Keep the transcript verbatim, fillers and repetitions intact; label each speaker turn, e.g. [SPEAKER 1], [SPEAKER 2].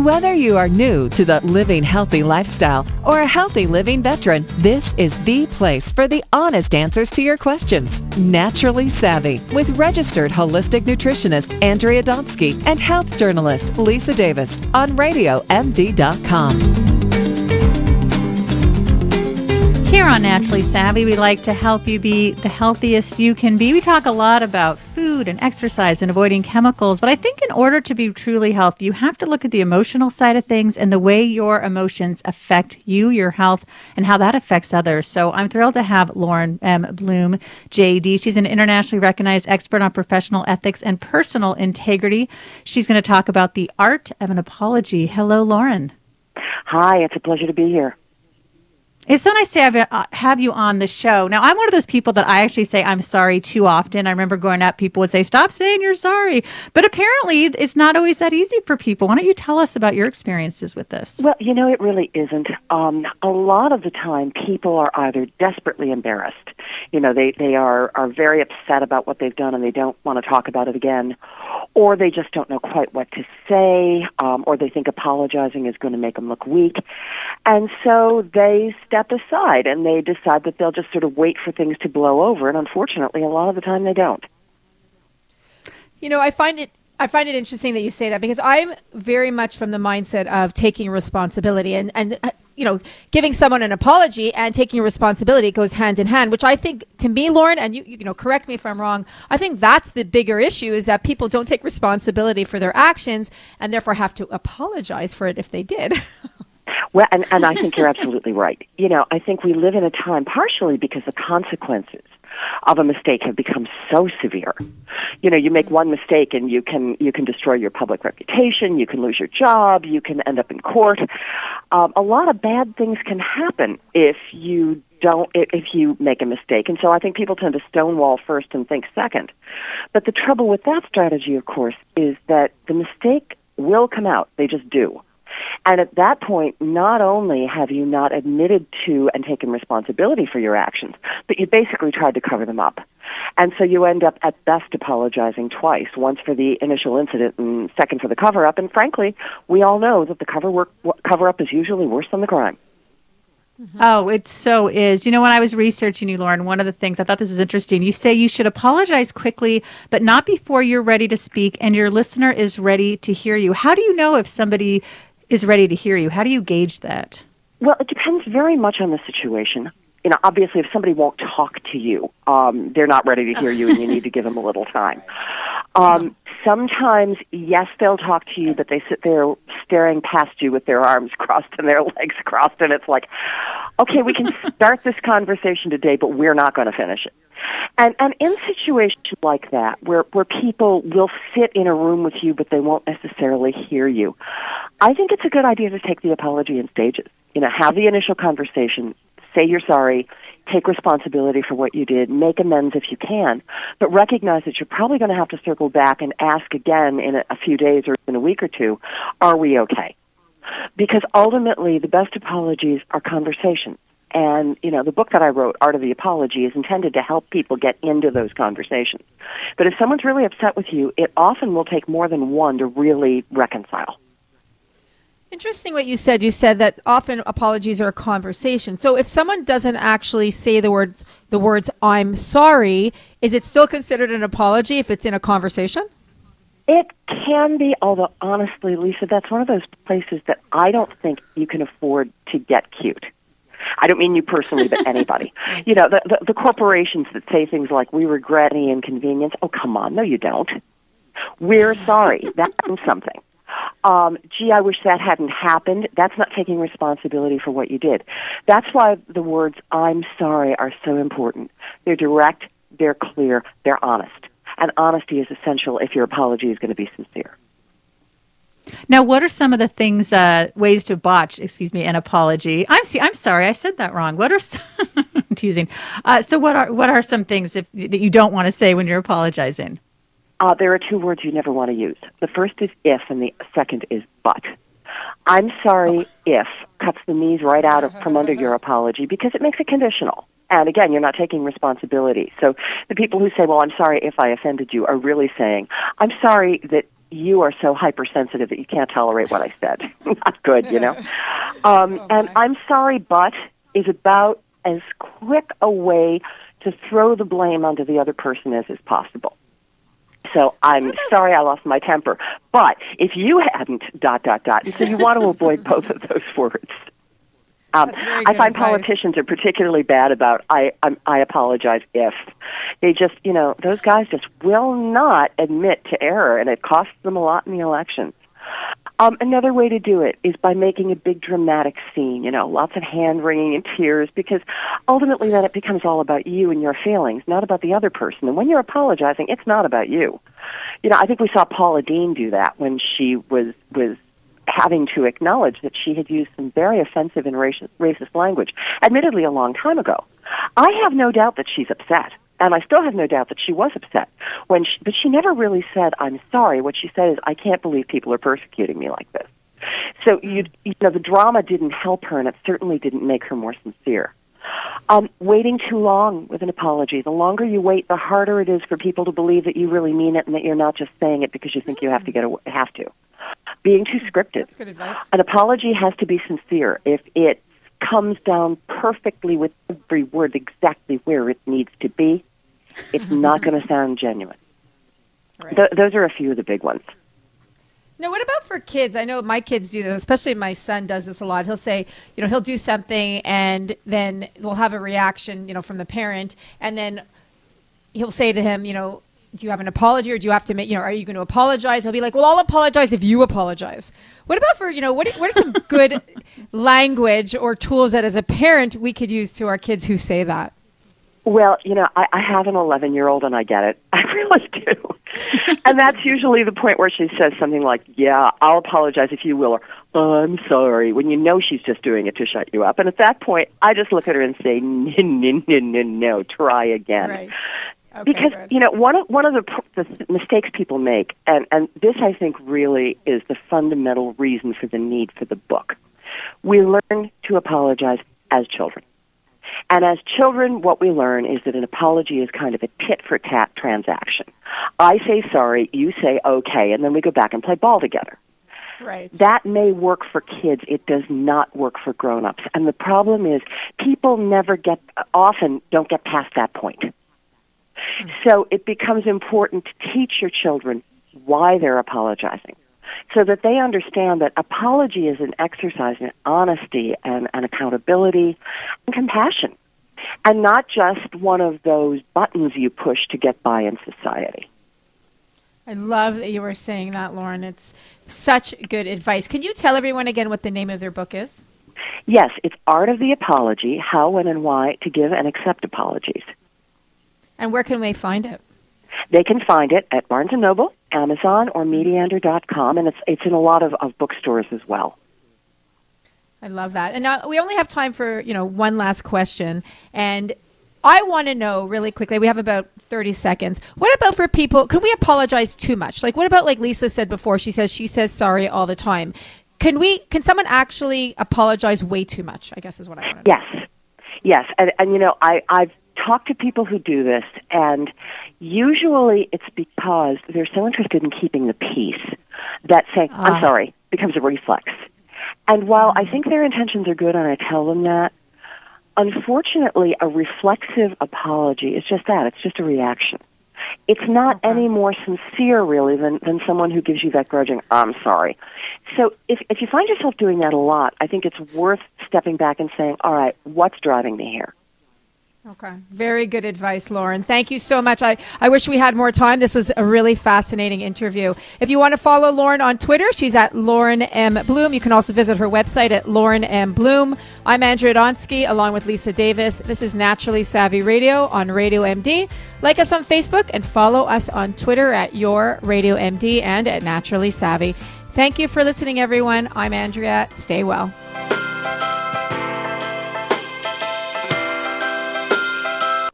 [SPEAKER 1] Whether you are new to the living healthy lifestyle or a healthy living veteran, this is the place for the honest answers to your questions. Naturally Savvy with registered holistic nutritionist Andrea Donsky and health journalist Lisa Davis on radio m d dot com.
[SPEAKER 2] Here on Naturally Savvy, we like to help you be the healthiest you can be. We talk a lot about food and exercise and avoiding chemicals, but I think in order to be truly healthy, you have to look at the emotional side of things and the way your emotions affect you, your health, and how that affects others. So I'm thrilled to have Lauren M. Bloom, J D. She's an internationally recognized expert on professional ethics and personal integrity. She's going to talk about the art of an apology. Hello, Lauren.
[SPEAKER 3] Hi, it's a pleasure to be here.
[SPEAKER 2] It's so nice to have, uh, have you on the show. Now, I'm one of those people that I actually say I'm sorry too often. I remember growing up, people would say, stop saying you're sorry. But apparently, it's not always that easy for people. Why don't you tell us about your experiences with this?
[SPEAKER 3] Well, you know, it really isn't. Um, a lot of the time, people are either desperately embarrassed. You know, they, they are, are very upset about what they've done and they don't want to talk about it again. Or they just don't know quite what to say, um, or they think apologizing is going to make them look weak. And so they step aside and they decide that they'll just sort of wait for things to blow over. And unfortunately, a lot of the time they don't.
[SPEAKER 4] You know, I find it I find it interesting that you say that because I'm very much from the mindset of taking responsibility and, and uh, you know, giving someone an apology and taking responsibility goes hand in hand, which I think, to me, Lauren, and you, you know, correct me if I'm wrong, I think that's the bigger issue is that people don't take responsibility for their actions and therefore have to apologize for it if they did.
[SPEAKER 3] Well, and, and I think you're absolutely right. You know, I think we live in a time, partially because the consequences of a mistake have become so severe. You know, you make one mistake and you can you can destroy your public reputation, you can lose your job, you can end up in court. Um, a lot of bad things can happen if you don't if you make a mistake. And so I think people tend to stonewall first and think second. But the trouble with that strategy, of course, is that the mistake will come out. They just do. And at that point, not only have you not admitted to and taken responsibility for your actions, but you basically tried to cover them up. And so you end up at best apologizing twice, once for the initial incident and second for the cover-up. And frankly, we all know that the cover work, cover-up is usually worse than the crime.
[SPEAKER 2] Mm-hmm. Oh, it so is. You know, when I was researching you, Lauren, one of the things, I thought this was interesting. You say you should apologize quickly, but not before you're ready to speak and your listener is ready to hear you. How do you know if somebody is ready to hear you? How do you gauge that?
[SPEAKER 3] Well, it depends very much on the situation. You know, obviously, if somebody won't talk to you, um, they're not ready to hear you, and you need to give them a little time. Um, sometimes, yes, they'll talk to you, but they sit there staring past you with their arms crossed and their legs crossed, and it's like, okay, we can start this conversation today, but we're not going to finish it. And and in situations like that, where, where people will sit in a room with you, but they won't necessarily hear you, I think it's a good idea to take the apology in stages. You know, have the initial conversation, say you're sorry, take responsibility for what you did, make amends if you can, but recognize that you're probably going to have to circle back and ask again in a, a few days or in a week or two, are we okay? Because ultimately, the best apologies are conversations. And, you know, the book that I wrote, Art of the Apology, is intended to help people get into those conversations. But if someone's really upset with you, it often will take more than one to really reconcile.
[SPEAKER 4] Interesting what you said. You said that often apologies are a conversation. So if someone doesn't actually say the words, the words, I'm sorry, is it still considered an apology if it's in a conversation?
[SPEAKER 3] It can be, although honestly, Lisa, that's one of those places that I don't think you can afford to get cute. I don't mean you personally, but anybody. You know, the, the, the corporations that say things like, we regret any inconvenience. Oh, come on. No, you don't. We're sorry. That means something. Um, gee, I wish that hadn't happened. That's not taking responsibility for what you did. That's why the words, I'm sorry, are so important. They're direct, they're clear, they're honest. And honesty is essential if your apology is going to be sincere.
[SPEAKER 2] Now, what are some of the things, uh, ways to botch, excuse me, an apology? I'm see, I'm sorry, I said that wrong. What are some, I'm teasing. Uh, so what are what are some things if, that you don't want to say when you're apologizing?
[SPEAKER 3] Uh, there are two words you never want to use. The first is if, and the second is but. I'm sorry oh. if cuts the knees right out of from under your apology because it makes it conditional. And again, you're not taking responsibility. So the people who say, well, I'm sorry if I offended you, are really saying, I'm sorry that you are so hypersensitive that you can't tolerate what I said. Not good, you know. Um,
[SPEAKER 4] oh
[SPEAKER 3] and I'm sorry, but is about as quick a way to throw the blame onto the other person as is possible. So I'm sorry I lost my temper. But if you hadn't, dot, dot, dot, and so you want to avoid both of those words. Um, I find
[SPEAKER 4] advice.
[SPEAKER 3] Politicians are particularly bad about, I, I I apologize if. They just, you know, those guys just will not admit to error, and it costs them a lot in the elections. Um, another way to do it is by making a big dramatic scene, you know, lots of hand-wringing and tears, because ultimately then it becomes all about you and your feelings, not about the other person. And when you're apologizing, it's not about you. You know, I think we saw Paula Deen do that when she was was having to acknowledge that she had used some very offensive and racist, racist language, admittedly a long time ago. I have no doubt that she's upset. And I still have no doubt that she was upset when, she, but she never really said, "I'm sorry." What she said is, "I can't believe people are persecuting me like this." So you, you know, the drama didn't help her, and it certainly didn't make her more sincere. Um, waiting too long with an apology. The longer you wait, the harder it is for people to believe that you really mean it and that you're not just saying it because you think you have to get a, have to. Being too scripted.
[SPEAKER 4] That's good advice.
[SPEAKER 3] An apology has to be sincere. If it comes down perfectly with every word exactly where it needs to be, it's not going to sound genuine.
[SPEAKER 4] Right.
[SPEAKER 3] Th- those are a few of the big ones.
[SPEAKER 4] Now, what about for kids? I know my kids do this, especially my son does this a lot. He'll say, you know, he'll do something and then we'll have a reaction, you know, from the parent. And then he'll say to him, you know, do you have an apology or do you have to make, you know, are you going to apologize? He'll be like, well, I'll apologize if you apologize. What about for, you know, what, what are some good language or tools that as a parent we could use to our kids who say that?
[SPEAKER 3] Well, you know, I, I have an eleven-year-old, and I get it. I really do. And that's usually the point where she says something like, yeah, I'll apologize if you will, or oh, I'm sorry, when you know she's just doing it to shut you up. And at that point, I just look at her and say, no, no, no, no, no, try again.
[SPEAKER 4] Right. Okay,
[SPEAKER 3] because,
[SPEAKER 4] good.
[SPEAKER 3] you know, one of, one of the, the mistakes people make, and, and this, I think, really is the fundamental reason for the need for the book. We learn to apologize as children. And as children, what we learn is that an apology is kind of a tit-for-tat transaction. I say sorry, you say okay, and then we go back and play ball together.
[SPEAKER 4] Right.
[SPEAKER 3] That may work for kids. It does not work for grown-ups. And the problem is people never get, often don't get past that point. Mm-hmm. So it becomes important to teach your children why they're apologizing, so that they understand that apology is an exercise in honesty and, and accountability and compassion, and not just one of those buttons you push to get by in society.
[SPEAKER 4] I love that you were saying that, Lauren. It's such good advice. Can you tell everyone again what the name of their book is?
[SPEAKER 3] Yes, it's Art of the Apology, How, When, and Why to Give and Accept Apologies.
[SPEAKER 4] And where can they find it?
[SPEAKER 3] They can find it at Barnes and Noble, Amazon, or Mediander dot com, and it's it's in a lot of, of bookstores as well.
[SPEAKER 4] I love that. And now we only have time for, you know, one last question. And I want to know really quickly, we have about thirty seconds. What about for people, can we apologize too much? Like, what about, like Lisa said before, she says she says sorry all the time. Can we, can someone actually apologize way too much, I guess is what I want to know.
[SPEAKER 3] Yes. Yes. And, and you know, I, I've talked to people who do this, and usually it's because they're so interested in keeping the peace that saying, I'm
[SPEAKER 4] Ah.
[SPEAKER 3] sorry, becomes a reflex. And while I think their intentions are good and I tell them that, unfortunately, a reflexive apology is just that. It's just a reaction. It's not
[SPEAKER 4] Okay.
[SPEAKER 3] any more sincere, really, than, than someone who gives you that grudging, I'm sorry. So if, if you find yourself doing that a lot, I think it's worth stepping back and saying, all right, what's driving me here?
[SPEAKER 4] Okay. Very good advice, Lauren. Thank you so much. I, I wish we had more time. This was a really fascinating interview. If you want to follow Lauren on Twitter, she's at Lauren M. Bloom. You can also visit her website at Lauren M. Bloom. I'm Andrea Donsky, along with Lisa Davis. This is Naturally Savvy Radio on Radio M D. Like us on Facebook and follow us on Twitter at Your Radio M D and at Naturally Savvy. Thank you for listening, everyone. I'm Andrea. Stay well.